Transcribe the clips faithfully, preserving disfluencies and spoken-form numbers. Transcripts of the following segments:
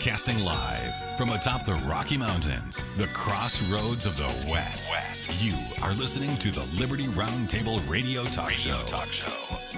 Broadcasting live from atop the Rocky Mountains, the crossroads of the West. West. You are listening to the Liberty Roundtable Radio Talk Radio Show. Talk Show.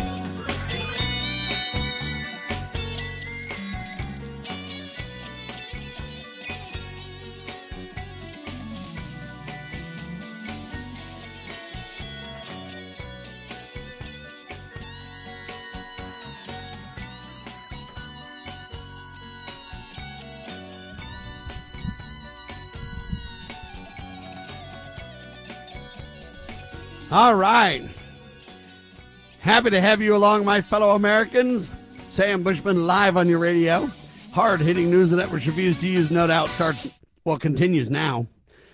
All right. Happy to have you along, my fellow Americans. Sam Bushman live on your radio. Hard-hitting news the network refused to use, no doubt, starts, well, continues now.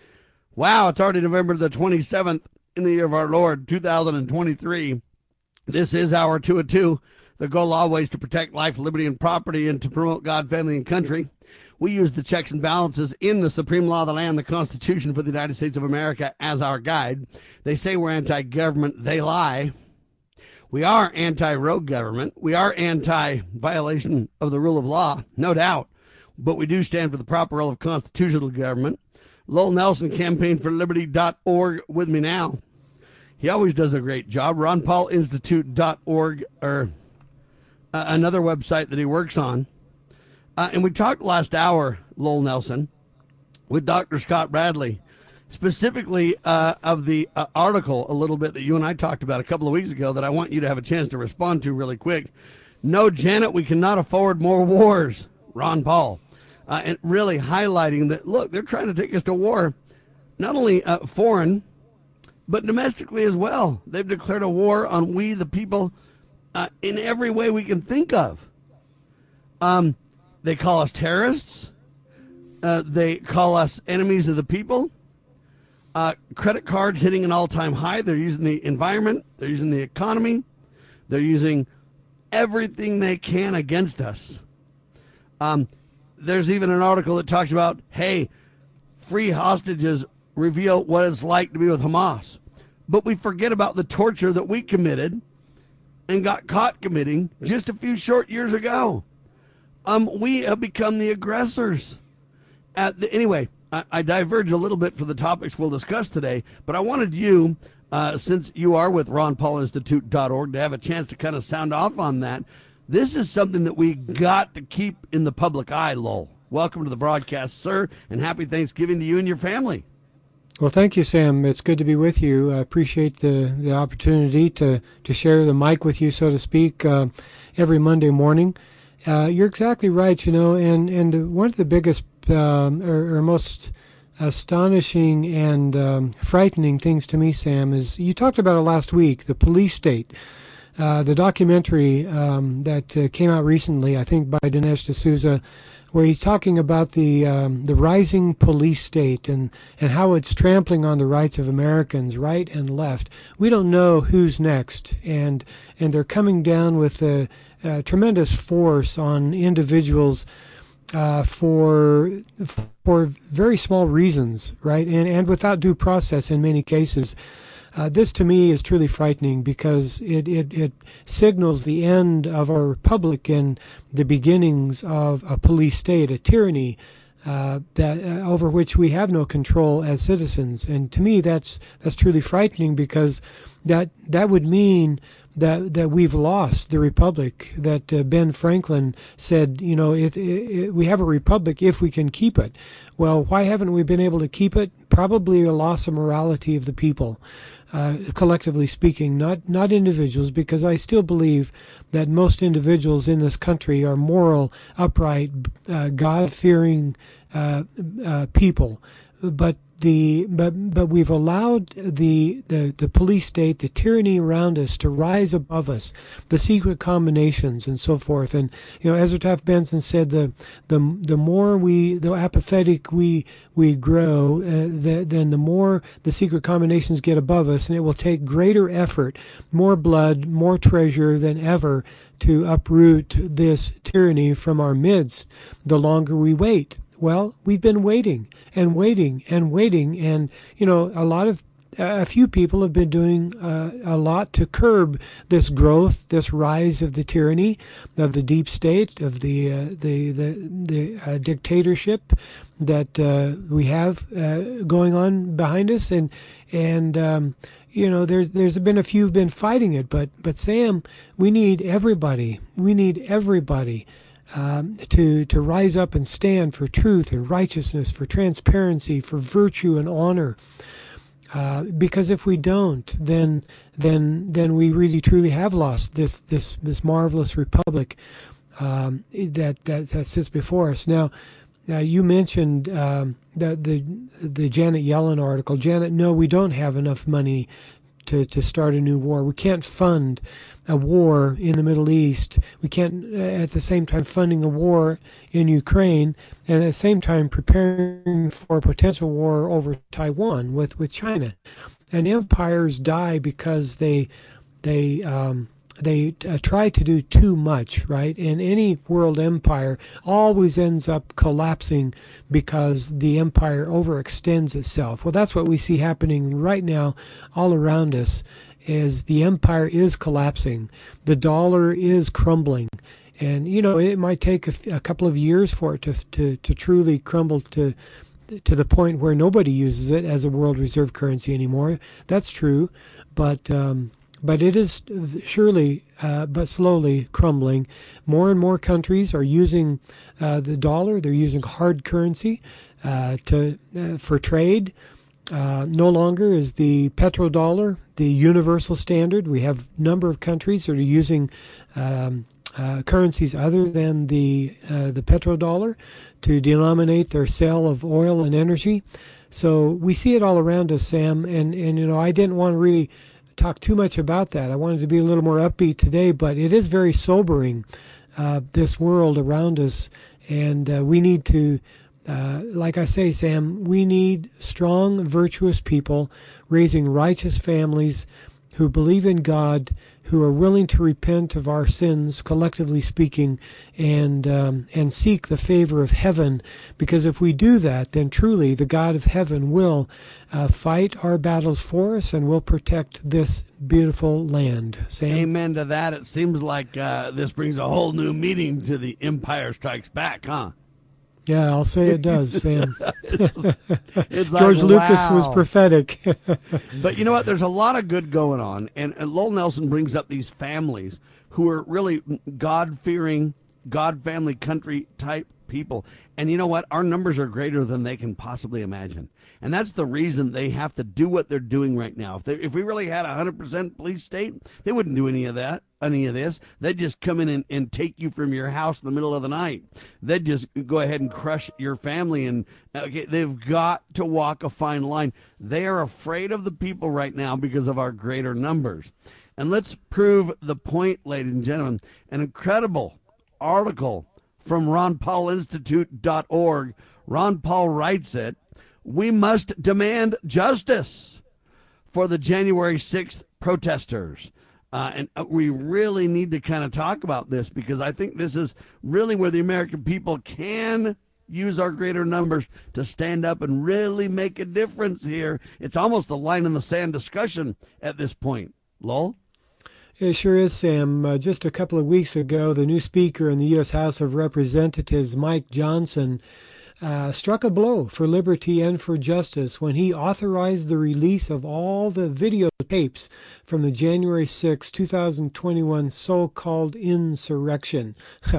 Wow, it's already November the twenty-seventh in the year of our Lord, two thousand twenty-three. This is our two of two. The goal always to protect life, liberty, and property, and to promote God, family, and country. We use the checks and balances in the supreme law of the land, the Constitution for the United States of America, as our guide. They say we're anti-government. They lie. We are anti-rogue government. We are anti-violation of the rule of law, no doubt. But we do stand for the proper role of constitutional government. Lowell Nelson, campaign for liberty dot org, with me now. He always does a great job. Ron Paul Institute dot org, or uh, another website that he works on. Uh, and we talked last hour, Lowell Nelson, with Doctor Scott Bradley, specifically uh, of the uh, article a little bit that you and I talked about a couple of weeks ago that I want you to have a chance to respond to really quick. No, Janet, we cannot afford more wars, Ron Paul. Uh, and really highlighting that, look, they're trying to take us to war, not only uh, foreign, but domestically as well. They've declared a war on we, the people, uh, in every way we can think of. Um. They call us terrorists. Uh, they call us enemies of the people. Uh, credit cards hitting an all-time high. They're using the environment. They're using the economy. They're using everything they can against us. Um, there's even an article that talks about, hey, free hostages reveal what it's like to be with Hamas. But we forget about the torture that we committed and got caught committing just a few short years ago. Um, we have become the aggressors. At the, anyway, I, I diverge a little bit for the topics we'll discuss today, but I wanted you, uh, since you are with Ron Paul Institute dot org, to have a chance to kind of sound off on that. This is something that we got to keep in the public eye, Lowell. Welcome to the broadcast, sir, and happy Thanksgiving to you and your family. Well, thank you, Sam. It's good to be with you. I appreciate the, the opportunity to, to share the mic with you, so to speak, uh, every Monday morning. Uh, you're exactly right, you know, and, and the, one of the biggest um, or, or most astonishing and um, frightening things to me, Sam, is you talked about it last week, the police state. Uh, the documentary um, that uh, came out recently, I think by Dinesh D'Souza, where he's talking about the um, the rising police state and, and how it's trampling on the rights of Americans, right and left. We don't know who's next, and and they're coming down with a, a tremendous force on individuals uh, for for very small reasons, right, and and without due process in many cases. Uh, this, to me, is truly frightening because it, it, it signals the end of our republic and the beginnings of a police state, a tyranny uh, that uh, over which we have no control as citizens. And to me, that's that's truly frightening because that that would mean that that we've lost the republic. That uh, Ben Franklin said, you know, it, it, it, we have a republic if we can keep it. Well, why haven't we been able to keep it? Probably a loss of morality of the people. Uh, collectively speaking, not not individuals, because I still believe that most individuals in this country are moral, upright, uh, God-fearing uh, uh, people. But the but but we've allowed the, the the police state, the tyranny around us, to rise above us, the secret combinations and so forth. And you know, Ezra Taft Benson said the the the more we the apathetic we we grow, uh, the, then the more the secret combinations get above us, and it will take greater effort, more blood, more treasure than ever to uproot this tyranny from our midst. The longer we wait. Well, we've been waiting and waiting and waiting, and you know, a lot of a few people have been doing uh, a lot to curb this growth, this rise of the tyranny, of the deep state, of the uh, the the, the uh, dictatorship that uh, we have uh, going on behind us, and and um, you know, there's there's been a few who've been fighting it, but but Sam, we need everybody. We need everybody. Um, to to rise up and stand for truth and righteousness, for transparency, for virtue and honor. Uh, because if we don't, then then then we really truly have lost this this this marvelous republic um, that, that that sits before us. Now, now you mentioned um, the the the Janet Yellen article. Janet, no, we don't have enough money to to start a new war. We can't fund a war in the Middle East. We can't, uh, at the same time, funding a war in Ukraine, and at the same time preparing for a potential war over Taiwan with, with China. And empires die because they they um, they uh, try to do too much, right? And any world empire always ends up collapsing because the empire overextends itself. Well, that's what we see happening right now all around us. Is the empire is collapsing, the dollar is crumbling, and you know it might take a, a couple of years for it to, to to truly crumble to to the point where nobody uses it as a world reserve currency anymore. That's true, but um, but it is surely uh, but slowly crumbling. More and more countries are using uh, the dollar. They're using hard currency uh, to uh, for trade. Uh, no longer is the petrodollar the universal standard. We have a number of countries that are using um, uh, currencies other than the uh, the petrodollar to denominate their sale of oil and energy. So we see it all around us, Sam. And, and you know, I didn't want to really talk too much about that. I wanted to be a little more upbeat today, but it is very sobering, uh, this world around us. And uh, we need to Uh, like I say, Sam, we need strong, virtuous people raising righteous families who believe in God, who are willing to repent of our sins, collectively speaking, and um, and seek the favor of heaven. Because if we do that, then truly the God of heaven will uh, fight our battles for us and will protect this beautiful land. Sam? Amen to that. It seems like uh, this brings a whole new meaning to the Empire Strikes Back, huh? Yeah, I'll say it does, Sam. it's, it's George like, Lucas wow. was prophetic. But you know what? There's a lot of good going on. And, and Lowell Nelson brings up these families who are really God-fearing, God-family country type people. And you know what? Our numbers are greater than they can possibly imagine. And that's the reason they have to do what they're doing right now. If they, if we really had a one hundred percent police state, they wouldn't do any of that, any of this. They'd just come in and, and take you from your house in the middle of the night. They'd just go ahead and crush your family. And okay, they've got to walk a fine line. They are afraid of the people right now because of our greater numbers. And let's prove the point, ladies and gentlemen. An incredible article from Ron Paul Institute dot org. Ron Paul writes it. We must demand justice for the January sixth protesters. Uh, and we really need to kind of talk about this, because I think this is really where the American people can use our greater numbers to stand up and really make a difference here. It's almost a line in the sand discussion at this point. Lowell? It sure is, Sam. Uh, just a couple of weeks ago, the new Speaker in the U S House of Representatives, Mike Johnson, Uh, struck a blow for liberty and for justice when he authorized the release of all the videotapes from the January sixth, twenty twenty-one so-called insurrection.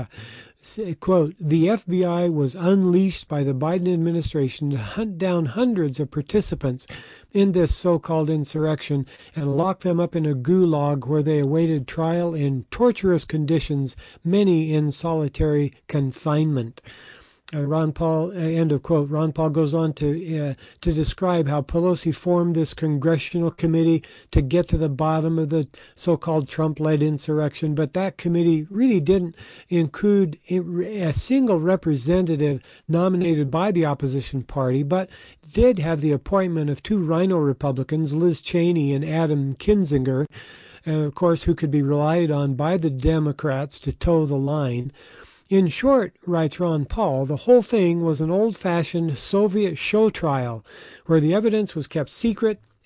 Quote, the F B I was unleashed by the Biden administration to hunt down hundreds of participants in this so-called insurrection and lock them up in a gulag where they awaited trial in torturous conditions, many in solitary confinement. Uh, Ron Paul, uh, end of quote. Ron Paul goes on to uh, to describe how Pelosi formed this congressional committee to get to the bottom of the so-called Trump-led insurrection, but that committee really didn't include a single representative nominated by the opposition party, but did have the appointment of two Rhino Republicans, Liz Cheney and Adam Kinzinger, uh, of course, who could be relied on by the Democrats to toe the line. In short, writes Ron Paul, the whole thing was an old-fashioned Soviet show trial where the evidence was kept secret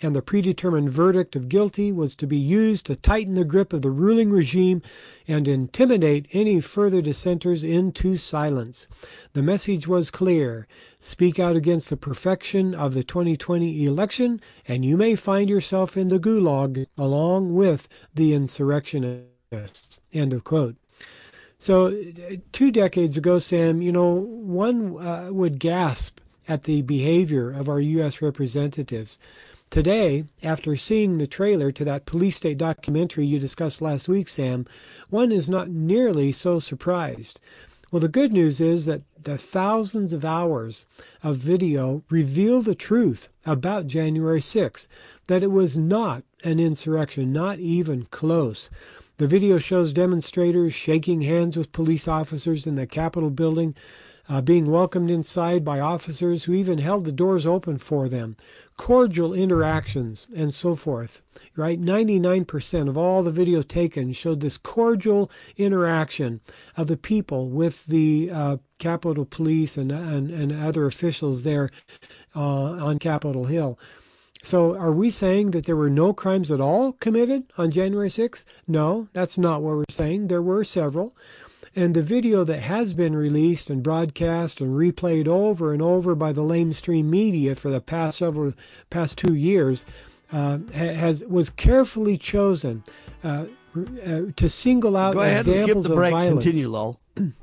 and the predetermined verdict of guilty was to be used to tighten the grip of the ruling regime and intimidate any further dissenters into silence. The message was clear: speak out against the perfection of the twenty twenty election, and you may find yourself in the gulag along with the insurrectionists. End of quote. So two decades ago, Sam, you know, one uh, would gasp at the behavior of our U S representatives. Today, after seeing the trailer to that police state documentary you discussed last week, Sam, one is not nearly so surprised. Well, the good news is that the thousands of hours of video reveal the truth about January sixth, that it was not an insurrection, not even close. The video shows demonstrators shaking hands with police officers in the Capitol building, uh, being welcomed inside by officers who even held the doors open for them, cordial interactions, and so forth. Right? ninety-nine percent of all the video taken showed this cordial interaction of the people with the uh, Capitol Police and, and, and other officials there uh, on Capitol Hill. So are we saying that there were no crimes at all committed on January sixth? No, that's not what we're saying. There were several. And the video that has been released and broadcast and replayed over and over by the lamestream media for the past several, past two years, uh, has was carefully chosen uh, uh, to single out Go ahead examples and skip the break. of violence. Continue, Lowell.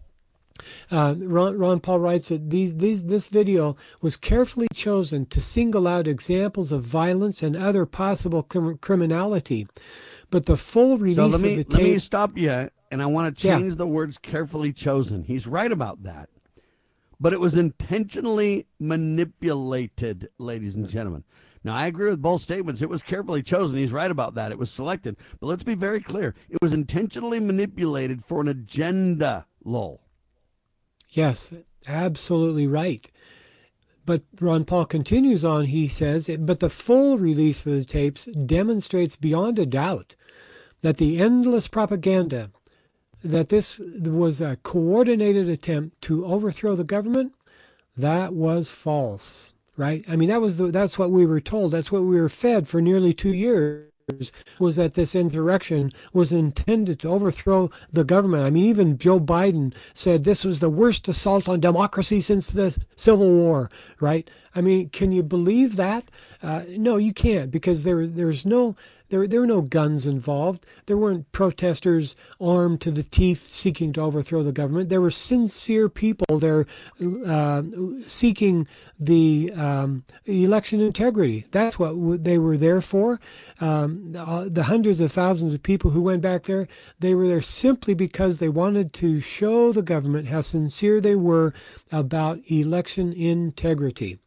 Uh, Ron, Ron Paul writes that these, these, this video was carefully chosen to single out examples of violence and other possible crim- criminality. But the full release so let me, of the tape... let me stop you, and I want to change yeah. the words carefully chosen. He's right about that. But it was intentionally manipulated, ladies and gentlemen. Now, I agree with both statements. It was carefully chosen. He's right about that. It was selected. But let's be very clear. It was intentionally manipulated for an agenda, Lowell. Yes, absolutely right. But Ron Paul continues on, he says, but the full release of the tapes demonstrates beyond a doubt that the endless propaganda, that this was a coordinated attempt to overthrow the government, that was false, right? I mean, that was the, that's what we were told. That's what we were fed for nearly two years. Was that this insurrection was intended to overthrow the government. I mean, even Joe Biden said this was the worst assault on democracy since the Civil War, right? I mean, can you believe that? Uh, no, you can't, because there there's no there there were no guns involved. There weren't protesters armed to the teeth seeking to overthrow the government. There were sincere people there uh, seeking the um, election integrity. That's what w- they were there for. Um, the, the hundreds of thousands of people who went back there, they were there simply because they wanted to show the government how sincere they were about election integrity.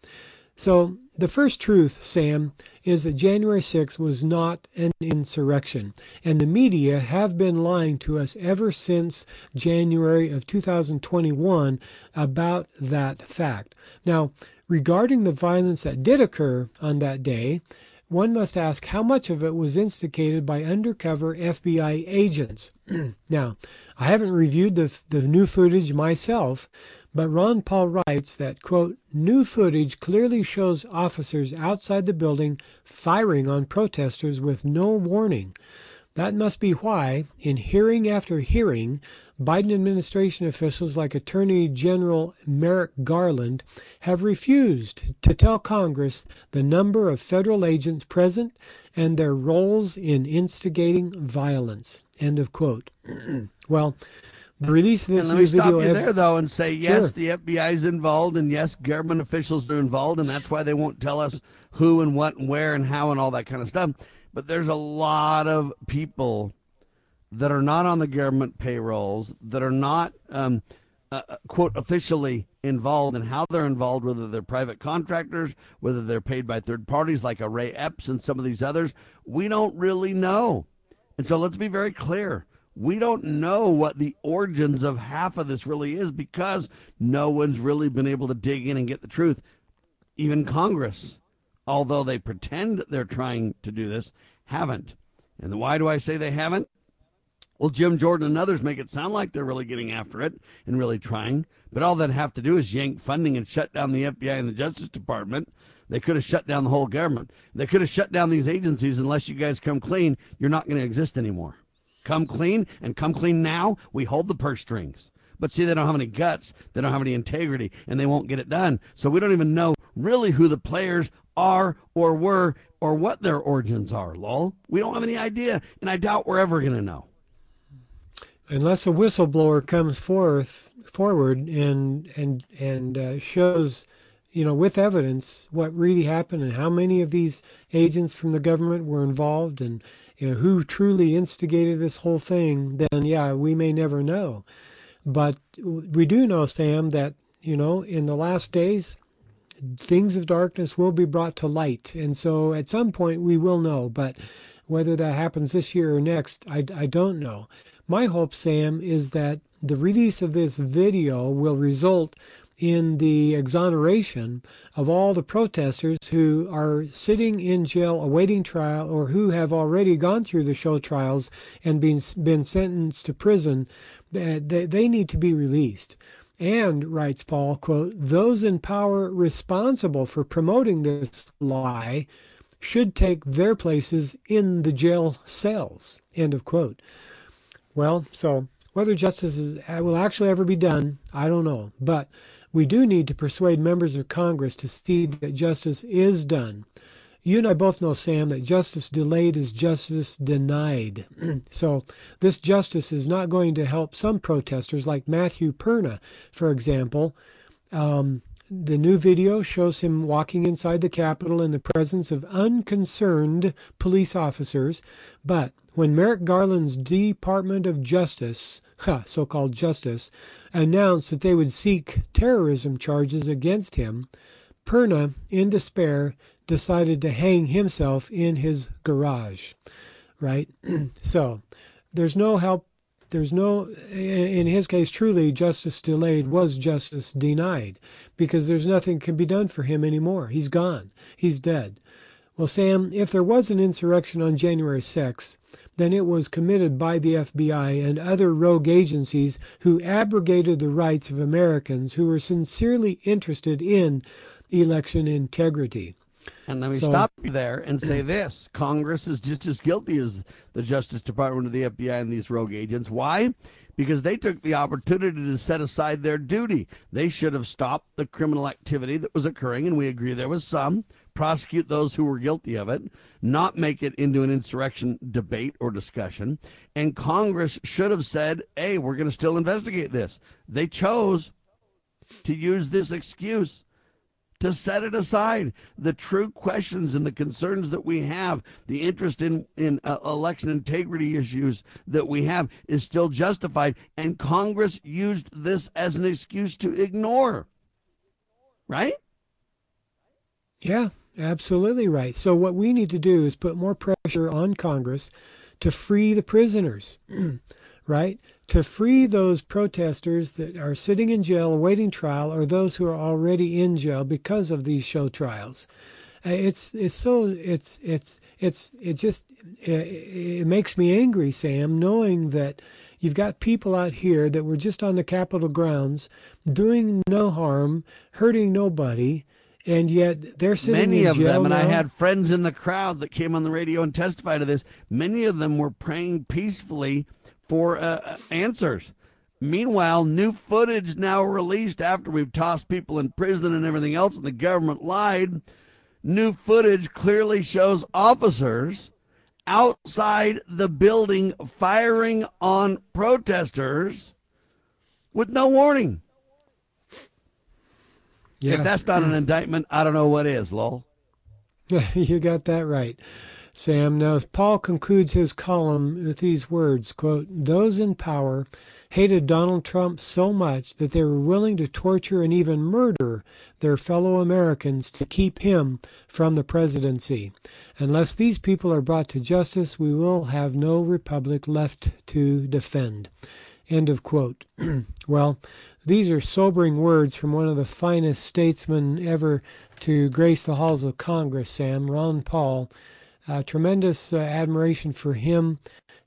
So the first truth, Sam, is that January sixth was not an insurrection, and the media have been lying to us ever since January of two thousand twenty-one about that fact. Now, regarding the violence that did occur on that day, one must ask how much of it was instigated by undercover F B I agents. Now, I haven't reviewed the, the new footage myself, but Ron Paul writes that, quote, new footage clearly shows officers outside the building firing on protesters with no warning. That must be why, in hearing after hearing, Biden administration officials like Attorney General Merrick Garland have refused to tell Congress the number of federal agents present and their roles in instigating violence. End of quote. Well, the release of this and let new me stop video you ev- there, though, and say, yes, Sure. the F B I is involved, and yes, government officials are involved, and that's why they won't tell us who and what and where and how and all that kind of stuff. But there's a lot of people that are not on the government payrolls, that are not, um, uh, quote, officially involved, in how they're involved, whether they're private contractors, whether they're paid by third parties like a Ray Epps and some of these others. We don't really know. And so let's be very clear. We don't know what the origins of half of this really is, because no one's really been able to dig in and get the truth. Even Congress, although they pretend they're trying to do this, haven't. And why do I say they haven't? Well, Jim Jordan and others make it sound like they're really getting after it and really trying, but all they'd have to do is yank funding and shut down the F B I and the Justice Department. They could have shut down the whole government. They could have shut down these agencies. Unless you guys come clean, you're not going to exist anymore. Come clean, and come clean now, we hold the purse strings. But see, they don't have any guts, they don't have any integrity, and they won't get it done. So we don't even know really who the players are or were or what their origins are, lol. We don't have any idea, and I doubt we're ever going to know. Unless a whistleblower comes forth forward and and and uh, shows, you know, with evidence what really happened and how many of these agents from the government were involved and, you know, who truly instigated this whole thing, then yeah, we may never know. But we do know, Sam, that, you know, in the last days, things of darkness will be brought to light. And so at some point we will know, but whether that happens this year or next, I, I don't know. My hope, Sam, is that the release of this video will result in the exoneration of all the protesters who are sitting in jail awaiting trial or who have already gone through the show trials and been, been sentenced to prison. They, they need to be released. And, writes Paul, quote, those in power responsible for promoting this lie should take their places in the jail cells, end of quote. Well, so whether justice is, will actually ever be done, I don't know. But we do need to persuade members of Congress to see that justice is done. You and I both know, Sam, that justice delayed is justice denied. So this justice is not going to help some protesters like Matthew Perna, for example. Um, the new video shows him walking inside the Capitol in the presence of unconcerned police officers. But when Merrick Garland's Department of Justice, huh, so-called justice, announced that they would seek terrorism charges against him, Perna, in despair, decided to hang himself in his garage, right? So there's no help. There's no, in his case, truly, justice delayed was justice denied because there's nothing can be done for him anymore. He's gone. He's dead. Well, Sam, if there was an insurrection on January sixth, then it was committed by the F B I and other rogue agencies who abrogated the rights of Americans who were sincerely interested in election integrity. And let me So- stop you there and say this. Congress is just as guilty as the Justice Department of the F B I and these rogue agents. Why? Because they took the opportunity to set aside their duty. They should have stopped the criminal activity that was occurring, and we agree there was some, prosecute those who were guilty of it, not make it into an insurrection debate or discussion. And Congress should have said, hey, we're going to still investigate this. They chose to use this excuse to set it aside. The true questions and the concerns that we have, the interest in, in uh, election integrity issues that we have is still justified. And Congress used this as an excuse to ignore. Right? Yeah, absolutely right. So what we need to do is put more pressure on Congress to free the prisoners, right? To free those protesters that are sitting in jail awaiting trial or those who are already in jail because of these show trials. Uh, It's it's so it's it's it's it just it, it makes me angry, Sam, knowing that you've got people out here that were just on the Capitol grounds doing no harm, hurting nobody, and yet they're sitting Many in of jail them, and I now. had friends in the crowd that came on the radio and testified to this. Many of them were praying peacefully for uh, answers. Meanwhile, new footage now released after we've tossed people in prison and everything else, and the government lied. New footage clearly shows officers outside the building firing on protesters with no warning. Yeah. If that's not an indictment, I don't know what is, lol. You got that right, Sam. Now, Paul concludes his column with these words, quote, those in power hated Donald Trump so much that they were willing to torture and even murder their fellow Americans to keep him from the presidency. Unless these people are brought to justice, we will have no republic left to defend. End of quote. Well, these are sobering words from one of the finest statesmen ever to grace the halls of Congress, Sam, Ron Paul. Uh, tremendous uh, admiration for him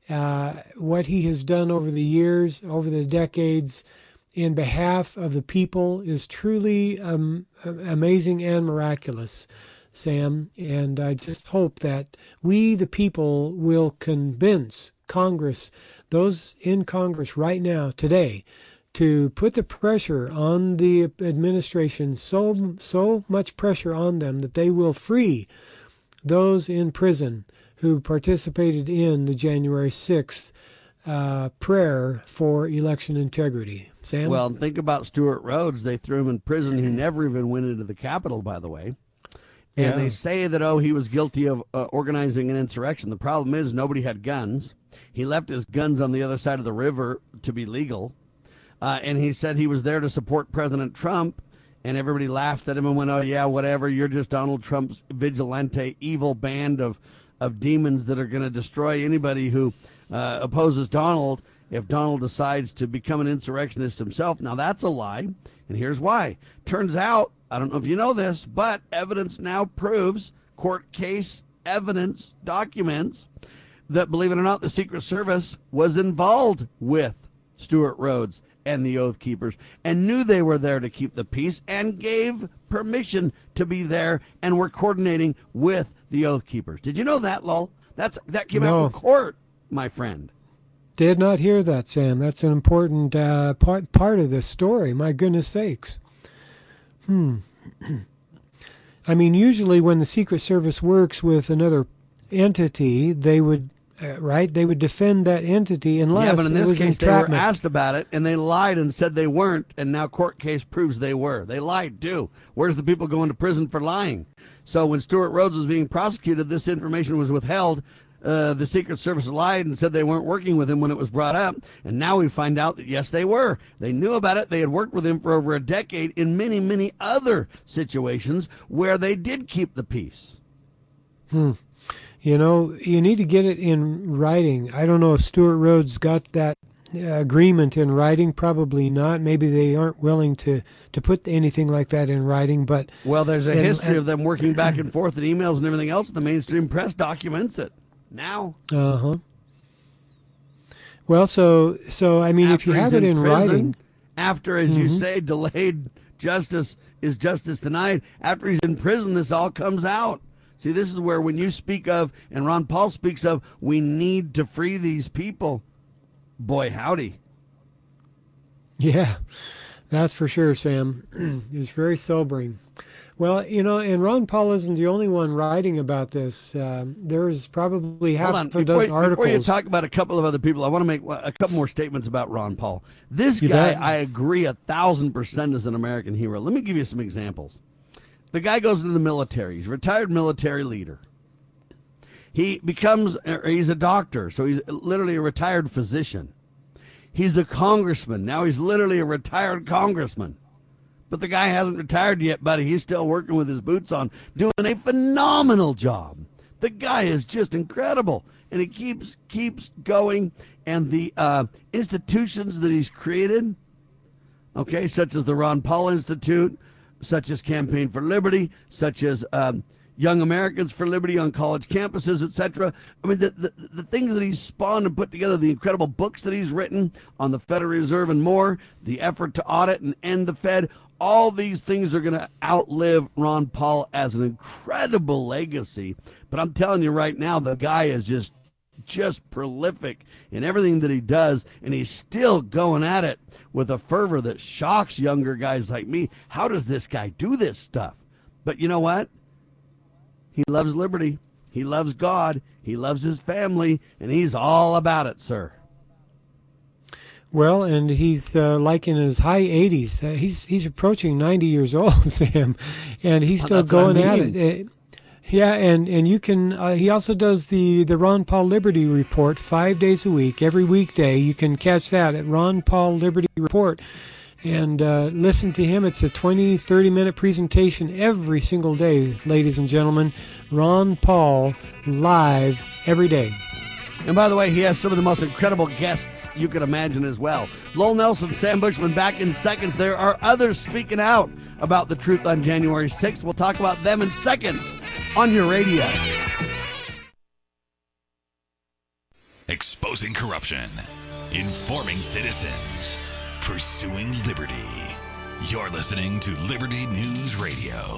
uh, what he has done over the years, over the decades, in behalf of the people is truly um, amazing and miraculous, Sam. And I just hope that we, the people, will convince Congress, those in Congress right now, today, to put the pressure on the administration, so so much pressure on them that they will free those in prison who participated in the January sixth uh, prayer for election integrity. Sam? Well, think about Stuart Rhodes. They threw him in prison. He never even went into the Capitol, by the way. And Yeah. they say that, oh, he was guilty of uh, organizing an insurrection. The problem is nobody had guns. He left his guns on the other side of the river to be legal. Uh, and he said he was there to support President Trump. And everybody laughed at him and went, oh, yeah, whatever. You're just Donald Trump's vigilante, evil band of, of demons that are going to destroy anybody who uh, opposes Donald if Donald decides to become an insurrectionist himself. Now, that's a lie. And here's why. Turns out, I don't know if you know this, but evidence now proves, court case evidence documents, that, believe it or not, the Secret Service was involved with Stuart Rhodes and the Oath Keepers and knew they were there to keep the peace and gave permission to be there and were coordinating with the Oath Keepers. Did you know that, Lowell? That's, that came No. out in court, my friend. Did not hear that, Sam. That's an important uh, part part of this story. My goodness sakes. Hmm. I mean, usually when the Secret Service works with another entity, they would, uh, right? They would defend that entity unless Yeah, but in it this was case, they were entrapment. asked about it, and they lied and said they weren't, and now court case proves they were. They lied, too. Where's the people going to prison for lying? So when Stuart Rhodes was being prosecuted, this information was withheld. Uh, the Secret Service lied and said they weren't working with him when it was brought up. And now we find out that, yes, they were. They knew about it. They had worked with him for over a decade in many, many other situations where they did keep the peace. Hmm. You know, you need to get it in writing. I don't know if Stuart Rhodes got that uh, agreement in writing. Probably not. Maybe they aren't willing to, to put anything like that in writing. But Well, there's a and- history and- of them working back and forth and emails and everything else. The mainstream press documents it. Now, Uh huh. Well, so so I mean, if you after have he's it in prison, writing, after, as you Mhm. say, delayed justice is justice denied, after he's in prison, this all comes out. See, this is where when you speak of, and Ron Paul speaks of, we need to free these people. Boy, howdy. yeah, that's for sure, Sam. It's very sobering. Well, you know, and Ron Paul isn't the only one writing about this. Um, there's probably half Hold on. a Before, dozen you- articles. before you talk about a couple of other people, I want to make a couple more statements about Ron Paul. This You guy, bet. I agree a thousand percent is an American hero. Let me give you some examples. The guy goes into the military. He's a retired military leader. He becomes, or he's a doctor, so he's literally a retired physician. He's a congressman. Now he's literally a retired congressman. But the guy hasn't retired yet, buddy. He's still working with his boots on, doing a phenomenal job. The guy is just incredible, and he keeps keeps going. And the uh, institutions that he's created, okay, such as the Ron Paul Institute, such as Campaign for Liberty, such as um, Young Americans for Liberty on college campuses, et cetera. I mean, the, the, the things that he's spawned and put together, the incredible books that he's written on the Federal Reserve and more, the effort to audit and end the Fed, all these things are going to outlive Ron Paul as an incredible legacy. But I'm telling you right now, the guy is just just prolific in everything that he does, and he's still going at it with a fervor that shocks younger guys like me. How does this guy do this stuff? But you know what? He loves liberty. He loves God. He loves his family, and he's all about it, sir. Well, and he's uh, like in his high eighties. Uh, he's he's approaching ninety years old, Sam, and he's Well, still that's what I going at mean. it. Uh, yeah, and, and you can. Uh, he also does the, the Ron Paul Liberty Report five days a week, every weekday. You can catch that at Ron Paul Liberty Report, and uh, listen to him. It's a twenty, thirty minute presentation every single day, ladies and gentlemen. Ron Paul live every day. And by the way, he has some of the most incredible guests you could imagine as well. Lowell Nelson, Sam Bushman, back in seconds. There are others speaking out about the truth on January sixth. We'll talk about them in seconds on your radio. Exposing corruption. Informing citizens. Pursuing liberty. You're listening to Liberty News Radio.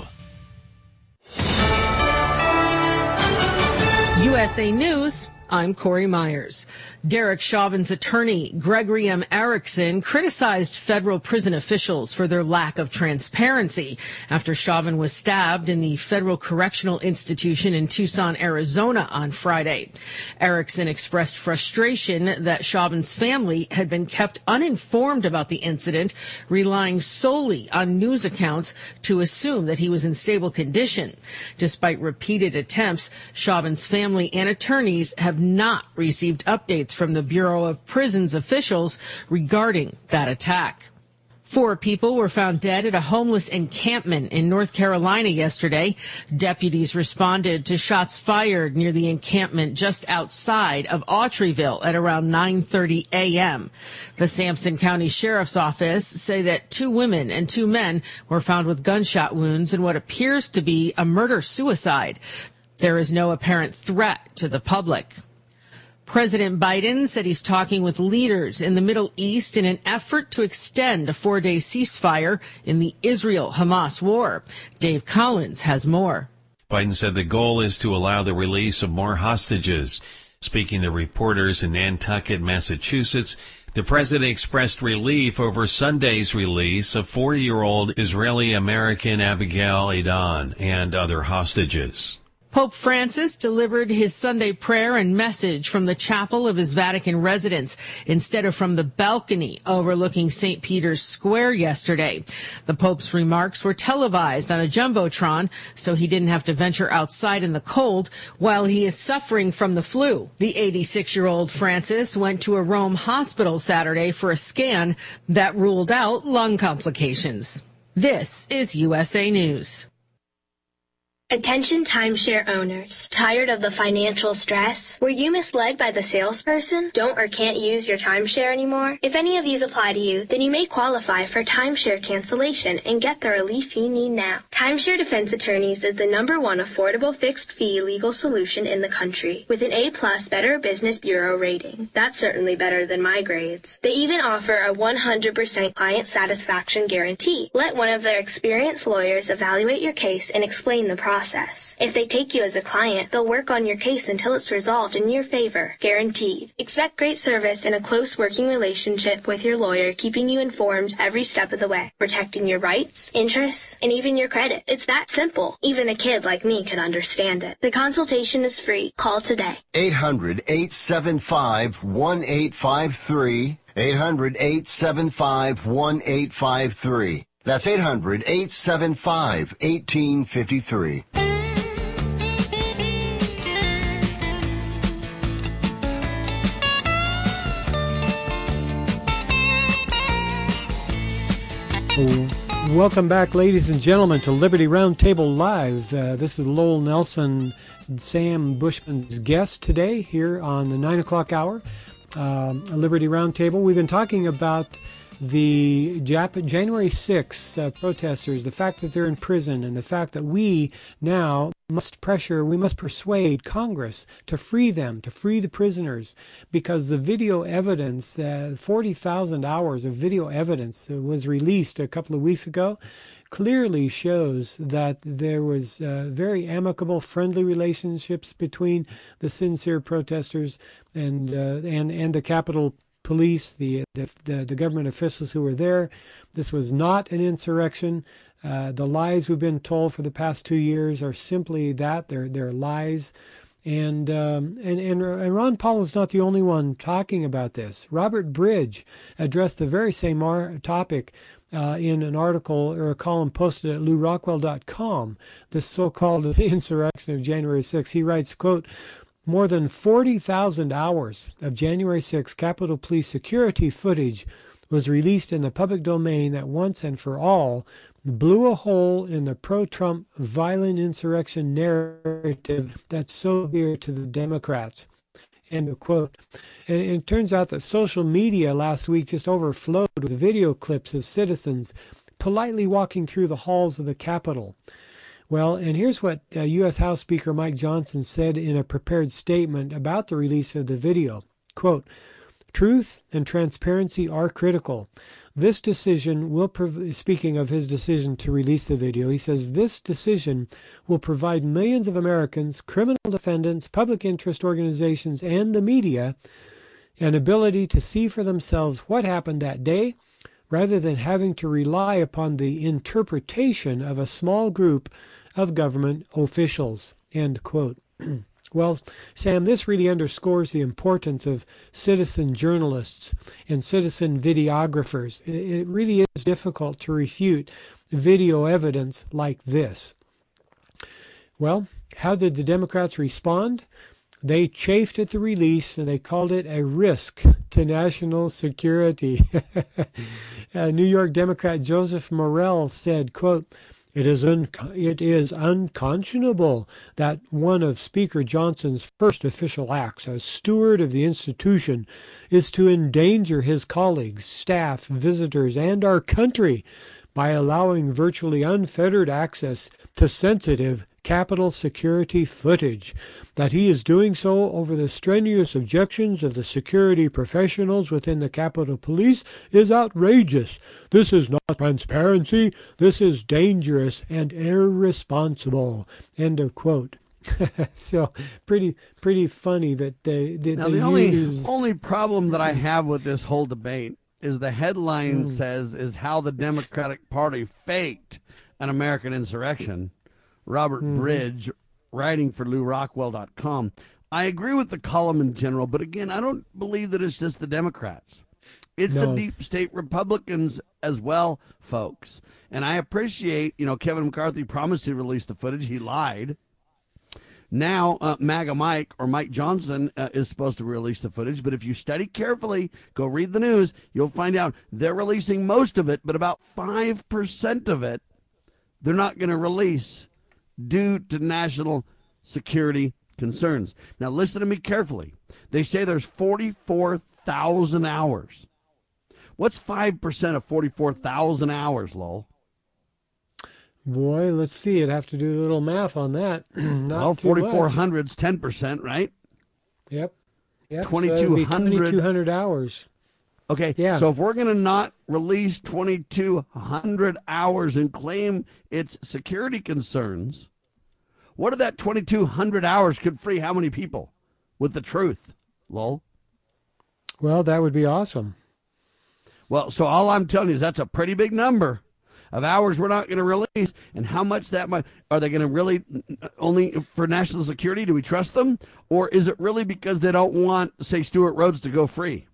U S A News, I'm Corey Myers. Derek Chauvin's attorney, Gregory M. Erickson, criticized federal prison officials for their lack of transparency after Chauvin was stabbed in the Federal Correctional Institution in Tucson, Arizona on Friday. Erickson expressed frustration that Chauvin's family had been kept uninformed about the incident, relying solely on news accounts to assume that he was in stable condition. Despite repeated attempts, Chauvin's family and attorneys have not received updates from the Bureau of Prisons officials regarding that attack. Four people were found dead at a homeless encampment in North Carolina yesterday. Deputies responded to shots fired near the encampment just outside of Autryville at around nine thirty a.m. The Sampson County Sheriff's Office say that two women and two men were found with gunshot wounds in what appears to be a murder-suicide. There is no apparent threat to the public. President Biden said he's talking with leaders in the Middle East in an effort to extend a four-day ceasefire in the Israel-Hamas war. Dave Collins has more. Biden said the goal is to allow the release of more hostages. Speaking to reporters in Nantucket, Massachusetts, the president expressed relief over Sunday's release of four-year-old Israeli-American Abigail Edan and other hostages. Pope Francis delivered his Sunday prayer and message from the chapel of his Vatican residence instead of from the balcony overlooking Saint Peter's Square yesterday. The Pope's remarks were televised on a jumbotron, so he didn't have to venture outside in the cold while he is suffering from the flu. The eighty-six-year-old Francis went to a Rome hospital Saturday for a scan that ruled out lung complications. This is U S A News. Attention timeshare owners. Tired of the financial stress? Were you misled by the salesperson? Don't or can't use your timeshare anymore? If any of these apply to you, then you may qualify for timeshare cancellation and get the relief you need now. Timeshare Defense Attorneys is the number one affordable fixed-fee legal solution in the country, with an A-plus Better Business Bureau rating. That's certainly better than my grades. They even offer a one hundred percent client satisfaction guarantee. Let one of their experienced lawyers evaluate your case and explain the process. Process. If they take you as a client, they'll work on your case until it's resolved in your favor. Guaranteed. Expect great service and a close working relationship with your lawyer, keeping you informed every step of the way, protecting your rights, interests, and even your credit. It's that simple. Even a kid like me can understand it. The consultation is free. Call today. eight hundred, eight seven five, one eight five three. eight hundred, eight seven five, one eight five three. That's eight hundred, eight seven five, one eight five three. Welcome back, ladies and gentlemen, to Liberty Roundtable Live. Uh, this is Lowell Nelson, Sam Bushman's guest today here on the nine o'clock hour, um, Liberty Roundtable. We've been talking about the Jap- January sixth uh, protesters, the fact that they're in prison, and the fact that we now must pressure, we must persuade Congress to free them, to free the prisoners, because the video evidence, uh, forty thousand hours of video evidence that was released a couple of weeks ago, clearly shows that there was uh, very amicable, friendly relationships between the sincere protesters and uh, and and the Capitol Police, the, the the government officials who were there. This was not an insurrection. Uh, the lies we've been told for the past two years are simply that. They're, they're lies. And, um, and, and, and Ron Paul is not the only one talking about this. Robert Bridge addressed the very same ar- topic uh, in an article or a column posted at lou rockwell dot com, this so-called insurrection of January sixth. He writes, quote, "More than forty thousand hours of January sixth Capitol Police security footage was released in the public domain that once and for all blew a hole in the pro-Trump violent insurrection narrative that's so dear to the Democrats." End of quote. And it turns out that social media last week just overflowed with video clips of citizens politely walking through the halls of the Capitol. Well, and here's what uh, U S House Speaker Mike Johnson said in a prepared statement about the release of the video. Quote, "Truth and transparency are critical. This decision will, prov- speaking of his decision to release the video, he says, this decision will provide millions of Americans, criminal defendants, public interest organizations, and the media an ability to see for themselves what happened that day, rather than having to rely upon the interpretation of a small group of government officials." End quote. Well, Sam, this really underscores the importance of citizen journalists and citizen videographers. It really is difficult to refute video evidence like this. Well, how did the Democrats respond? They chafed at the release, and they called it a risk to national security. uh, New York Democrat Joseph Morell said, quote, It is, un- it is unconscionable that one of Speaker Johnson's first official acts as steward of the institution is to endanger his colleagues, staff, visitors, and our country by allowing virtually unfettered access to sensitive Capitol security footage. That he is doing so over the strenuous objections of the security professionals within the Capitol Police is outrageous. This is not transparency. This is dangerous and irresponsible. End of quote. So pretty pretty funny that they, they, now, they the only, use... only problem that I have with this whole debate is the headline Mm. says is how the Democratic Party faked an American insurrection. Robert Mhm. Bridge, writing for Lew Rockwell dot com. I agree with the column in general, but again, I don't believe that it's just the Democrats. It's No. the deep state Republicans as well, folks. And I appreciate, you know, Kevin McCarthy promised to release the footage. He lied. Now, uh, MAGA Mike or Mike Johnson uh, is supposed to release the footage, but if you study carefully, go read the news, you'll find out they're releasing most of it, but about five percent of it they're not going to release due to national security concerns. Now, listen to me carefully. They say there's forty-four thousand hours. What's five percent of forty-four thousand hours, Lowell? Boy, let's see. I'd have to do a little math on that. Not well, too forty-four much. hundred is ten percent, right? Yep. Yep. twenty-two hundred. So twenty-two hundred hours. Okay, Yeah. So if we're going to not release twenty-two hundred hours and claim it's security concerns, what if that twenty-two hundred hours could free how many people with the truth, Lowell? Well, that would be awesome. Well, so all I'm telling you is that's a pretty big number of hours we're not going to release, and how much that might, are they going to really only for national security? Do we trust them? Or is it really because they don't want, say, Stuart Rhodes to go free?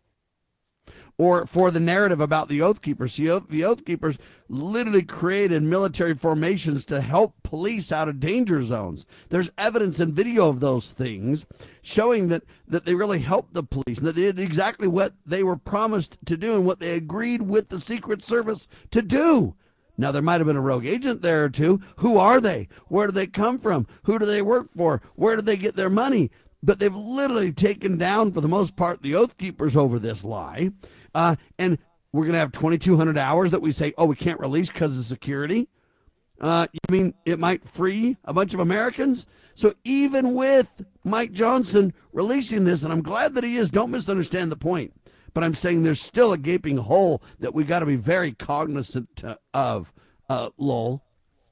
Or for the narrative about the Oath Keepers. The Oath, the Oath Keepers literally created military formations to help police out of danger zones. There's evidence and video of those things showing that, that they really helped the police, and that they did exactly what they were promised to do and what they agreed with the Secret Service to do. Now, there might have been a rogue agent there or two. Who are they? Where do they come from? Who do they work for? Where do they get their money? But they've literally taken down, for the most part, the Oath Keepers over this lie. Uh, and we're going to have twenty-two hundred hours that we say, oh, we can't release because of security. Uh, you mean it might free a bunch of Americans? So even with Mike Johnson releasing this, and I'm glad that he is, don't misunderstand the point, but I'm saying there's still a gaping hole that we got to be very cognizant uh, of, uh, Lowell.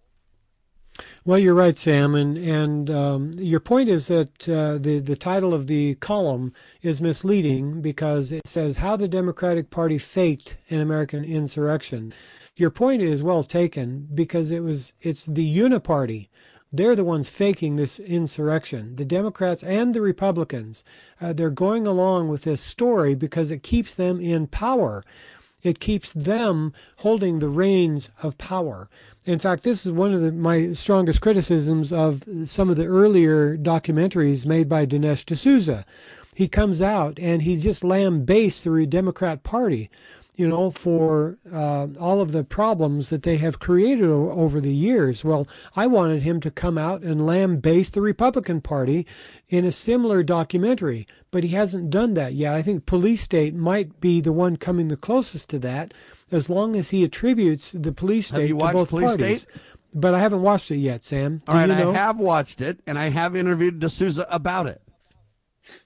Well, you're right, Sam, and and um, your point is that uh, the the title of the column is misleading because it says how the Democratic Party faked an American insurrection. Your point is well taken because it was it's the Uniparty. They're the ones faking this insurrection. The Democrats and the Republicans, uh, they're going along with this story because it keeps them in power. It keeps them holding the reins of power. In fact, this is one of the, my strongest criticisms of some of the earlier documentaries made by Dinesh D'Souza. He comes out and he just lambastes the Democrat Party, you know, for uh, all of the problems that they have created o- over the years. Well, I wanted him to come out and lambaste the Republican Party in a similar documentary, but he hasn't done that yet. I think Police State might be the one coming the closest to that, as long as he attributes the police state Have you to watched both Police parties. State? But I haven't watched it yet, Sam. Do All right, you know? I have watched it, and I have interviewed D'Souza about it.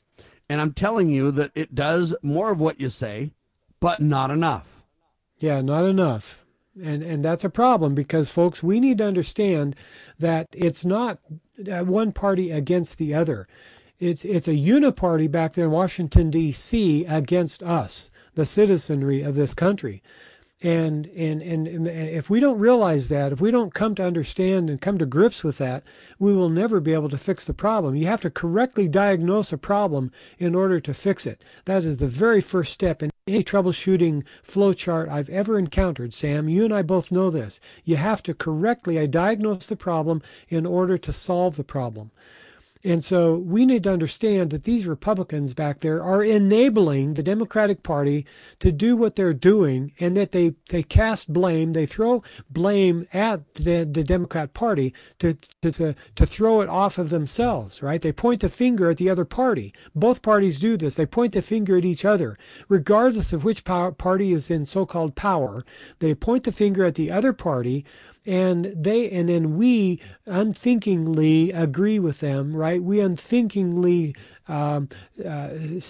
And I'm telling you that it does more of what you say, but not enough. Yeah, not enough. And and that's a problem because, folks, we need to understand that it's not one party against the other. It's it's a uniparty back there in Washington, D C against us, the citizenry of this country. And, and and and if we don't realize that, if we don't come to understand and come to grips with that, we will never be able to fix the problem. You have to correctly diagnose a problem in order to fix it. That is the very first step in any troubleshooting flowchart I've ever encountered, Sam. You and I both know this. You have to correctly diagnose the problem in order to solve the problem. And so we need to understand that these Republicans back there are enabling the Democratic Party to do what they're doing, and that they, they cast blame, they throw blame at the, the Democrat Party to, to, to, to throw it off of themselves, right? They point the finger at the other party. Both parties do this. They point the finger at each other. Regardless of which power, party is in so-called power, they point the finger at the other party. And they, and then we unthinkingly agree with them, right? We unthinkingly, um, uh,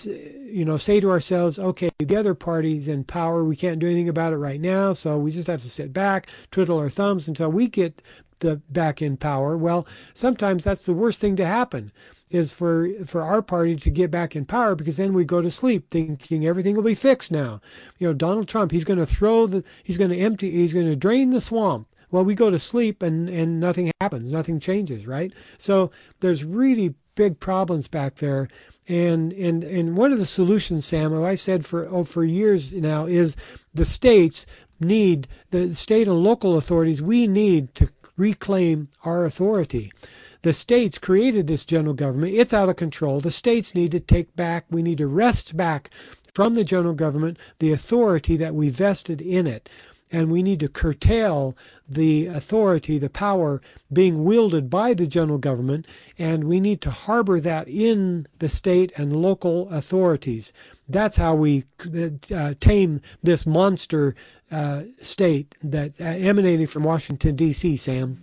you know, say to ourselves, okay, the other party's in power. We can't do anything about it right now. So we just have to sit back, twiddle our thumbs until we get the back in power. Well, sometimes that's the worst thing to happen, is for, for our party to get back in power, because then we go to sleep thinking everything will be fixed now. You know, Donald Trump, he's going to throw the, he's going to empty, he's going to drain the swamp. Well, we go to sleep and, and nothing happens, nothing changes, right? So there's really big problems back there. And and and one of the solutions, Sam, as I said for oh, for years now, is the states need, the state and local authorities, we need to reclaim our authority. The states created this general government. It's out of control. The states need to take back, we need to wrest back from the general government the authority that we vested in it. And we need to curtail the authority, the power being wielded by the general government, and we need to harbor that in the state and local authorities. That's how we uh, tame this monster uh, state that uh, emanated from Washington, D C, Sam.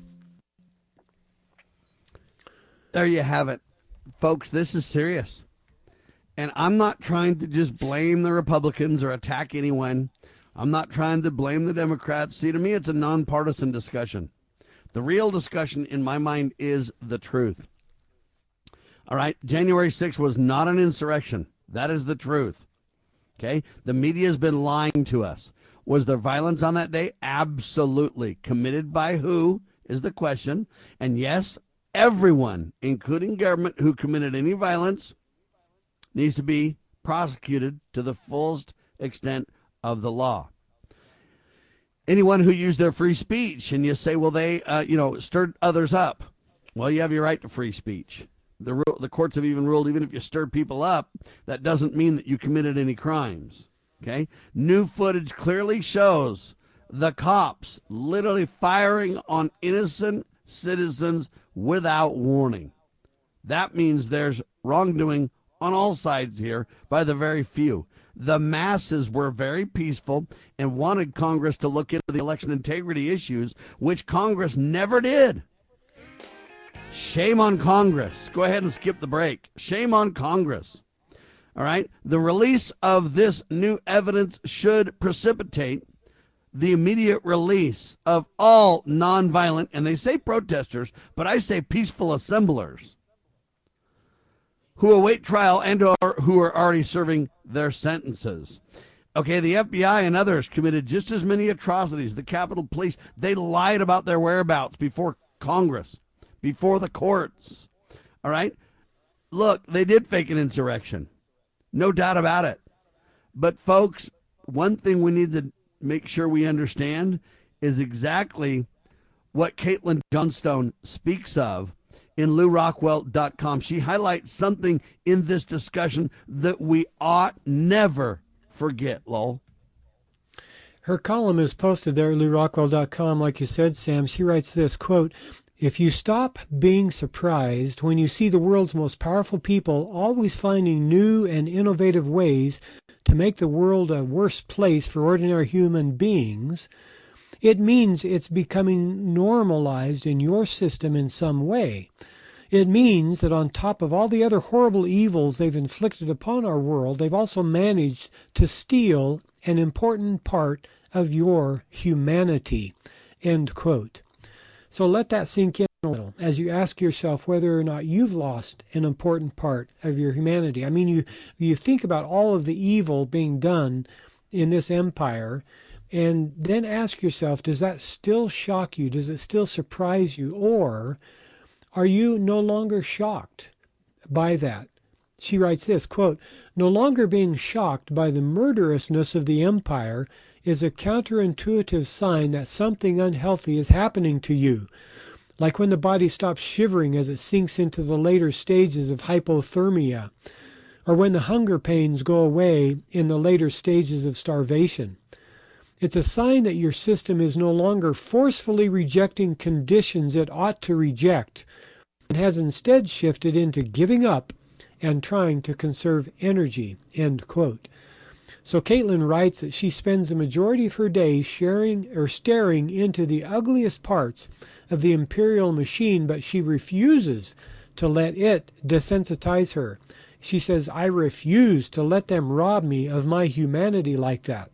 There you have it. Folks, this is serious. And I'm not trying to just blame the Republicans or attack anyone. I'm not trying to blame the Democrats. See, to me, it's a nonpartisan discussion. The real discussion in my mind is the truth. All right. January sixth was not an insurrection. That is the truth. Okay. The media has been lying to us. Was there violence on that day? Absolutely. Committed by who is the question. And yes, everyone, including government, who committed any violence needs to be prosecuted to the fullest extent of the law. Anyone who used their free speech, and you say, well, they, uh, you know, stirred others up. Well, you have your right to free speech. The the courts have even ruled, even if you stirred people up, that doesn't mean that you committed any crimes. Okay. New footage clearly shows the cops literally firing on innocent citizens without warning. That means there's wrongdoing on all sides here by the very few. The masses were very peaceful and wanted Congress to look into the election integrity issues, which Congress never did. Shame on Congress. Go ahead and skip the break. Shame on Congress. All right. The release of this new evidence should precipitate the immediate release of all nonviolent, and they say protesters, but I say peaceful assemblers, who await trial and are, who are already serving their sentences. Okay, the F B I and others committed just as many atrocities. The Capitol Police, they lied about their whereabouts before Congress, before the courts. All right? Look, they did fake an insurrection. No doubt about it. But, folks, one thing we need to make sure we understand is exactly what Caitlin Johnstone speaks of in Lou Rockwell dot com. She highlights something in this discussion that we ought never forget, Lowell. Her column is posted there at Lou Rockwell dot com. Like you said, Sam, she writes this, quote, "If you stop being surprised when you see the world's most powerful people always finding new and innovative ways to make the world a worse place for ordinary human beings, it means it's becoming normalized in your system in some way. It means that on top of all the other horrible evils they've inflicted upon our world, they've also managed to steal an important part of your humanity. End quote. So let that sink in a little as you ask yourself whether or not you've lost an important part of your humanity. I mean, you, you think about all of the evil being done in this empire, and then ask yourself, does that still shock you? Does it still surprise you? Or are you no longer shocked by that? She writes this, quote, "No longer being shocked by the murderousness of the empire is a counterintuitive sign that something unhealthy is happening to you, like when the body stops shivering as it sinks into the later stages of hypothermia, or when the hunger pains go away in the later stages of starvation. It's a sign that your system is no longer forcefully rejecting conditions it ought to reject, and has instead shifted into giving up and trying to conserve energy." End quote. So Caitlin writes that she spends the majority of her day sharing or staring into the ugliest parts of the imperial machine, but she refuses to let it desensitize her. She says, "I refuse to let them rob me of my humanity like that."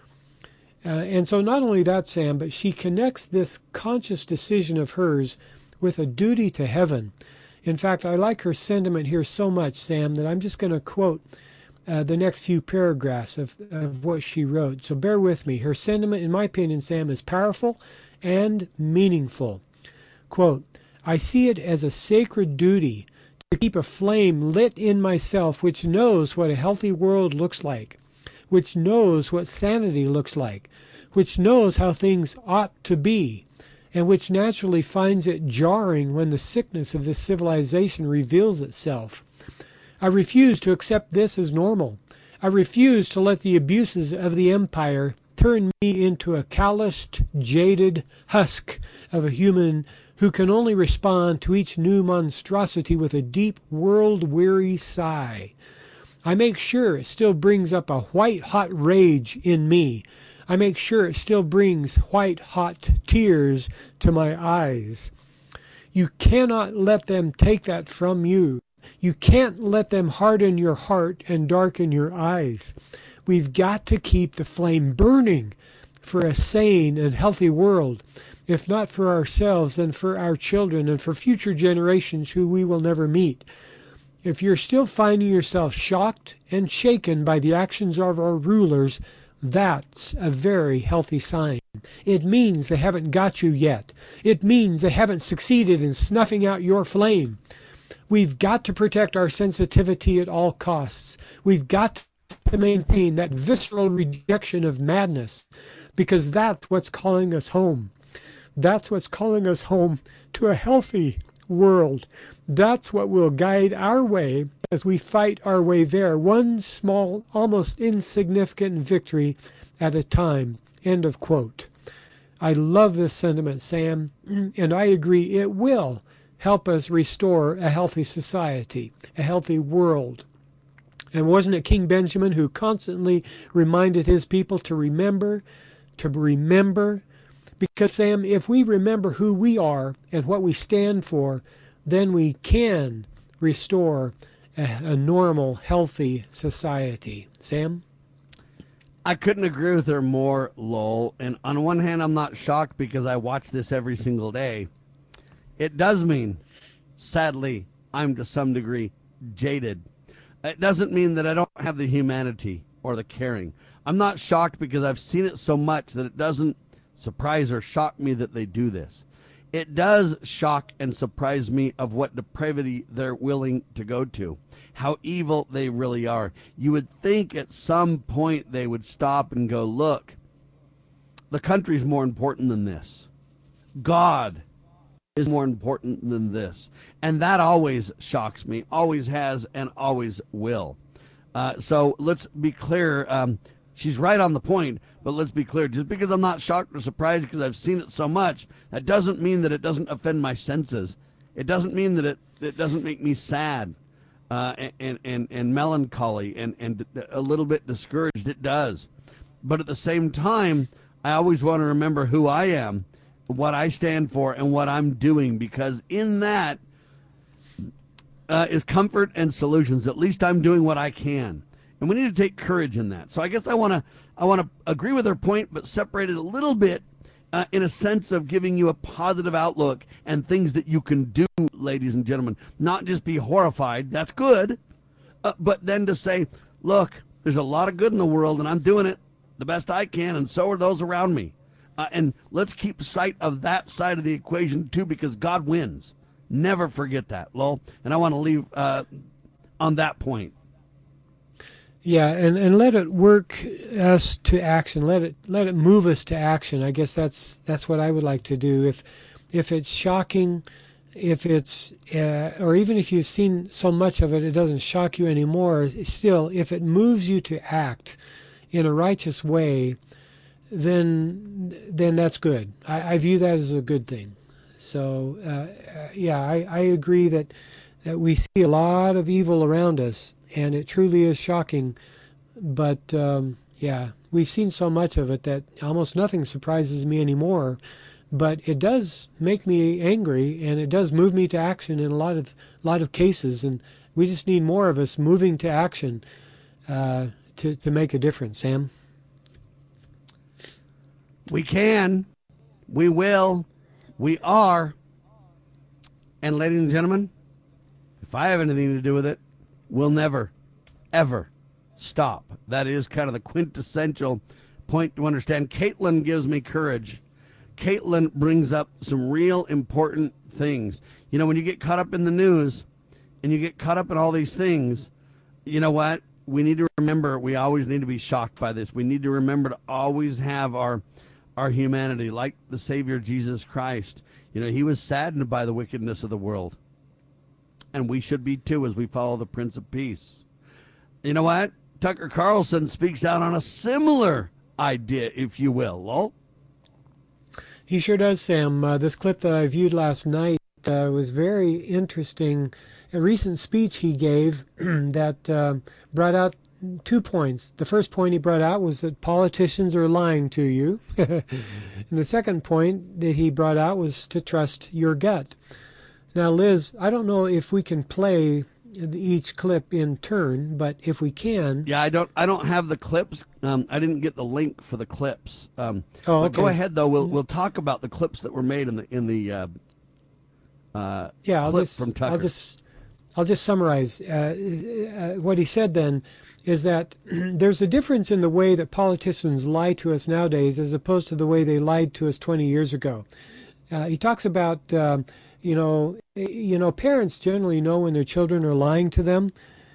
Uh, and so not only that, Sam, but she connects this conscious decision of hers with a duty to heaven. In fact, I like her sentiment here so much, Sam, that I'm just going to quote uh, the next few paragraphs of, of what she wrote. So bear with me. Her sentiment, in my opinion, Sam, is powerful and meaningful. Quote, "I see it as a sacred duty to keep a flame lit in myself which knows what a healthy world looks like, which knows what sanity looks like, which knows how things ought to be, and which naturally finds it jarring when the sickness of this civilization reveals itself. I refuse to accept this as normal. I refuse to let the abuses of the empire turn me into a calloused, jaded husk of a human who can only respond to each new monstrosity with a deep, world-weary sigh. I make sure it still brings up a white-hot rage in me. I make sure it still brings white-hot tears to my eyes. You cannot let them take that from you. You can't let them harden your heart and darken your eyes. We've got to keep the flame burning for a sane and healthy world, if not for ourselves, then for our children and for future generations who we will never meet. If you're still finding yourself shocked and shaken by the actions of our rulers, that's a very healthy sign. It means they haven't got you yet. It means they haven't succeeded in snuffing out your flame. We've got to protect our sensitivity at all costs. We've got to maintain that visceral rejection of madness, because that's what's calling us home. That's what's calling us home to a healthy world. That's what will guide our way as we fight our way there, one small, almost insignificant victory at a time. End of quote. I love this sentiment, Sam, and I agree it will help us restore a healthy society, a healthy world. And wasn't it King Benjamin who constantly reminded his people to remember, to remember? Because, Sam, if we remember who we are and what we stand for, then we can restore a, a normal, healthy society. Sam? I couldn't agree with her more, Lowell. And on one hand, I'm not shocked because I watch this every single day. It does mean, sadly, I'm to some degree jaded. It doesn't mean that I don't have the humanity or the caring. I'm not shocked because I've seen it so much that it doesn't surprise or shock me that they do this. It does shock and surprise me of what depravity they're willing to go to, how evil they really are. You would think at some point they would stop and go, look, the country's more important than this. God is more important than this. And that always shocks me, always has and always will. Uh, so let's be clear. Um, she's right on the point, but let's be clear. Just because I'm not shocked or surprised because I've seen it so much, that doesn't mean that it doesn't offend my senses. It doesn't mean that it, it doesn't make me sad uh, and, and, and melancholy and, and a little bit discouraged. It does. But at the same time, I always want to remember who I am, what I stand for, and what I'm doing, because in that, uh, is comfort and solutions. At least I'm doing what I can. And we need to take courage in that. So I guess I want to I want to agree with her point, but separate it a little bit uh, in a sense of giving you a positive outlook and things that you can do, ladies and gentlemen. Not just be horrified. That's good. Uh, but then to say, look, there's a lot of good in the world, and I'm doing it the best I can, and so are those around me. Uh, and let's keep sight of that side of the equation, too, because God wins. Never forget that, Lowell. And I want to leave uh, on that point. Yeah, and, and let it work us to action. Let it let it move us to action. I guess that's that's what I would like to do. If if it's shocking, if it's uh, or even if you've seen so much of it, it doesn't shock you anymore. Still, if it moves you to act in a righteous way, then then that's good. I, I view that as a good thing. So uh, yeah, I, I agree that that we see a lot of evil around us. And it truly is shocking, but um, yeah, we've seen so much of it that almost nothing surprises me anymore. But it does make me angry, and it does move me to action in a lot of lot of cases. And we just need more of us moving to action uh, to to make a difference. Sam, we can, we will, we are, and ladies and gentlemen, if I have anything to do with it, we'll never, ever stop. That is kind of the quintessential point to understand. Caitlin gives me courage. Caitlin brings up some real important things. You know, when you get caught up in the news and you get caught up in all these things, you know what? We need to remember we always need to be shocked by this. We need to remember to always have our our humanity, like the Savior Jesus Christ. You know, he was saddened by the wickedness of the world. And we should be, too, as we follow the Prince of Peace. You know what? Tucker Carlson speaks out on a similar idea, if you will. Lowell? He sure does, Sam. Uh, this clip that I viewed last night uh, was very interesting. A recent speech he gave that uh, brought out two points. The first point he brought out was that politicians are lying to you. And the second point that he brought out was to trust your gut. Now, Liz, I don't know if we can play each clip in turn, but if we can, yeah, I don't, I don't have the clips. Um, I didn't get the link for the clips. Um, oh, but okay. Go ahead, though. We'll we'll talk about the clips that were made in the in the uh, uh, yeah, I'll clip just, from Tucker. I'll just I'll just summarize uh, uh, what he said. Then is that there's a difference in the way that politicians lie to us nowadays as opposed to the way they lied to us twenty years ago. Uh, he talks about. Uh, You know, you know, parents generally know when their children are lying to them.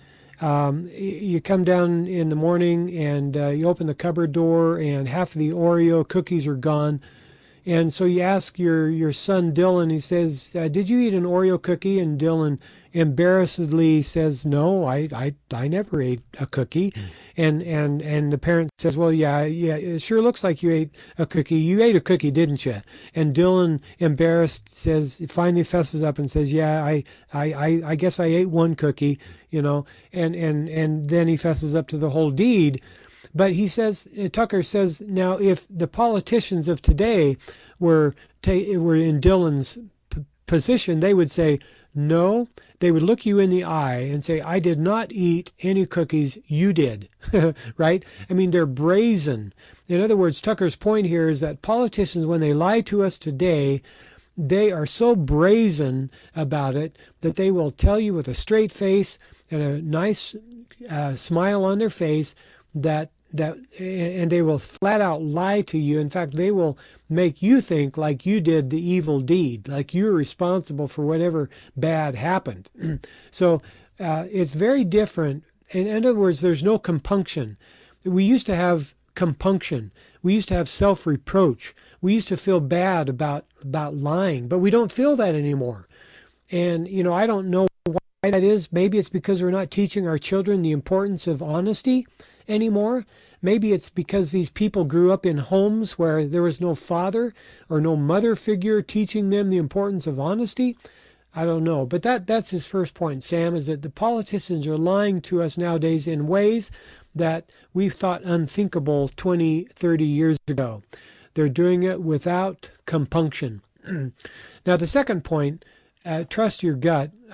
Um, you come down in the morning and uh, you open the cupboard door and half of the Oreo cookies are gone. And so you ask your, your son Dylan, he says, uh, did you eat an Oreo cookie? And Dylan embarrassedly says, no, I, I, I never ate a cookie. And, and, and the parent says, well, yeah, yeah, it sure looks like you ate a cookie. You ate a cookie, didn't you? And Dylan, embarrassed, says, finally fesses up and says, yeah, I, I, I, I guess I ate one cookie, you know, and, and, and then he fesses up to the whole deed. But he says, Tucker says, now if the politicians of today were ta- were in Dylan's p- position, they would say, no, they would look you in the eye and say, I did not eat any cookies, you did, right? I mean, they're brazen. In other words, Tucker's point here is that politicians, when they lie to us today, they are so brazen about it that they will tell you with a straight face and a nice uh, smile on their face that that and they will flat out lie to you. In fact, they will make you think like you did the evil deed, like you're responsible for whatever bad happened. So uh, it's very different. In other words, there's no compunction. We used to have compunction. We used to have self-reproach. We used to feel bad about about lying, but we don't feel that anymore. And, you know, I don't know why that is. Maybe it's because we're not teaching our children the importance of honesty anymore. Maybe it's because these people grew up in homes where there was no father or no mother figure teaching them the importance of honesty. I don't know. But that that's his first point, Sam, is that the politicians are lying to us nowadays in ways that we thought unthinkable twenty, thirty years ago. They're doing it without compunction. Now, the second point, uh, trust your gut.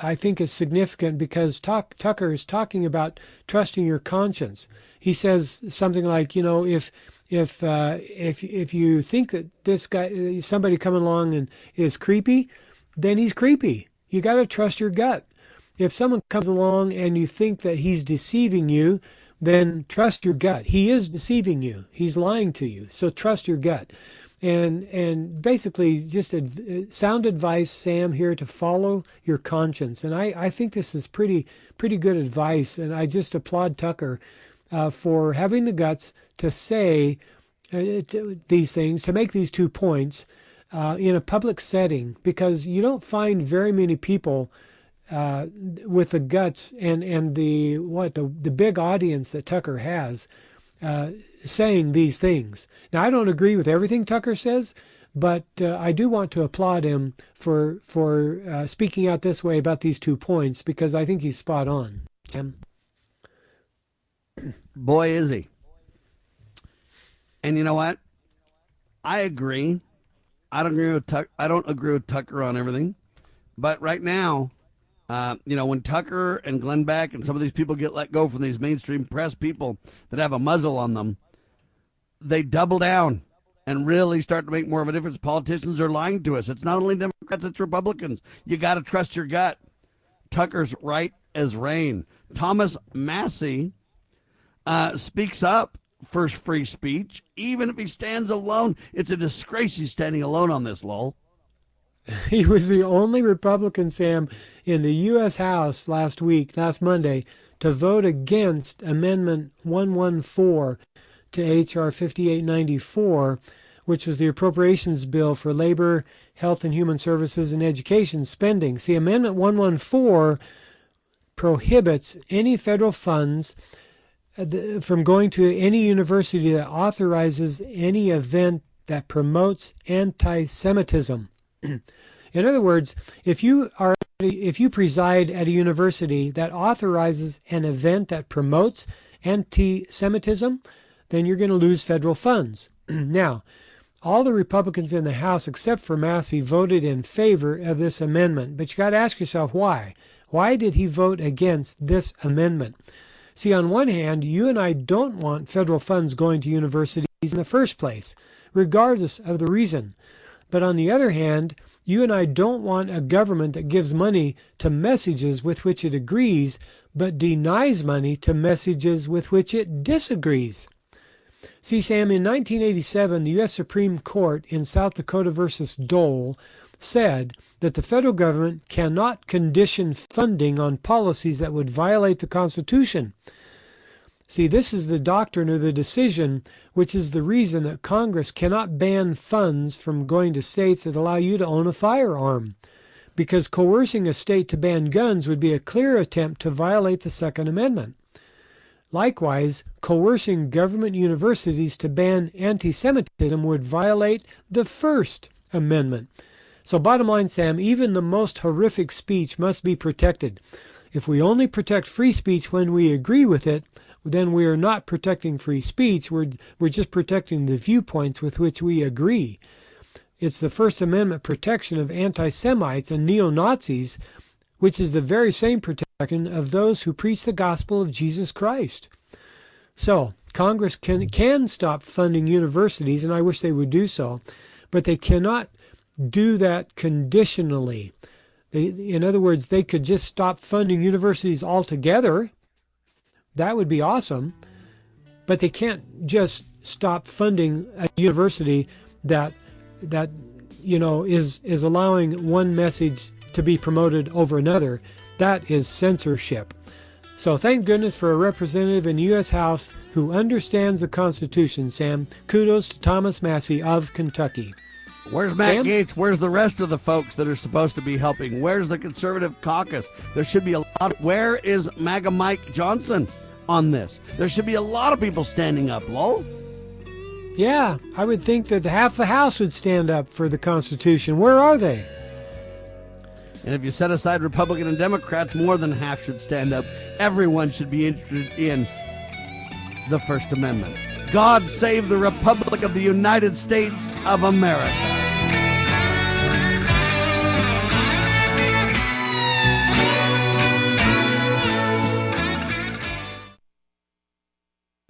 I think is significant because Tuck, Tucker is talking about trusting your conscience. He says something like, you know, if if uh, if if you think that this guy, somebody coming along and is creepy, then he's creepy. You got to trust your gut. If someone comes along and you think that he's deceiving you, then trust your gut. He is deceiving you. He's lying to you. So trust your gut. And and basically just ad, sound advice, Sam, here to follow your conscience. And I, I think this is pretty pretty good advice. And I just applaud Tucker uh, for having the guts to say uh, to these things, to make these two points uh, in a public setting, because you don't find very many people uh, with the guts and, and the what the, the big audience that Tucker has uh, saying these things. Now, I don't agree with everything Tucker says, but uh, I do want to applaud him for for uh, speaking out this way about these two points, because I think he's spot on. Sam? Boy, is he. And you know what? I agree. I don't agree with Tuck. I don't agree with Tucker on everything, but right now, uh, you know, when Tucker and Glenn Beck and some of these people get let go from these mainstream press people that have a muzzle on them, they double down and really start to make more of a difference. Politicians are lying to us. It's not only Democrats, it's Republicans. You got to trust your gut. Tucker's right as rain. Thomas Massie uh, speaks up for free speech, even if he stands alone. It's a disgrace he's standing alone on this, lol. He was the only Republican, Sam, in the U S House last week, last Monday, to vote against Amendment one fourteen to H R fifty-eight ninety-four, which was the appropriations bill for labor, health and human services, and education spending. See, Amendment one fourteen prohibits any federal funds from going to any university that authorizes any event that promotes anti-Semitism. In other words, if you are if you preside at a university that authorizes an event that promotes anti-Semitism, then you're going to lose federal funds. Now, all the Republicans in the House, except for Massie, voted in favor of this amendment. But you got to ask yourself why. Why did he vote against this amendment? See, on one hand, you and I don't want federal funds going to universities in the first place, regardless of the reason. But on the other hand, you and I don't want a government that gives money to messages with which it agrees, but denies money to messages with which it disagrees. See, Sam, in nineteen eighty-seven, the U S Supreme Court in South Dakota versus Dole said that the federal government cannot condition funding on policies that would violate the Constitution. See, this is the doctrine or the decision, which is the reason that Congress cannot ban funds from going to states that allow you to own a firearm, because coercing a state to ban guns would be a clear attempt to violate the Second Amendment. Likewise, coercing government universities to ban anti-Semitism would violate the First Amendment. So bottom line, Sam, even the most horrific speech must be protected. If we only protect free speech when we agree with it, then we are not protecting free speech. We're, we're just protecting the viewpoints with which we agree. It's the First Amendment protection of anti-Semites and neo-Nazis, which is the very same protection of those who preach the gospel of Jesus Christ. So, Congress can, can stop funding universities, and I wish they would do so, but they cannot do that conditionally. They, in other words, they could just stop funding universities altogether. That would be awesome. But they can't just stop funding a university that that you know is is allowing one message to be promoted over another. That is censorship. So thank goodness for a representative in the U S House who understands the Constitution, Sam. Kudos to Thomas Massie of Kentucky. Where's Matt Sam? Gaetz? Where's the rest of the folks that are supposed to be helping? Where's the conservative caucus? There should be a lot. Where is MAGA Mike Johnson on this? There should be a lot of people standing up, lol. Yeah, I would think that half the House would stand up for the Constitution. Where are they? And if you set aside Republican and Democrats, more than half should stand up. Everyone should be interested in the First Amendment. God save the Republic of the United States of America.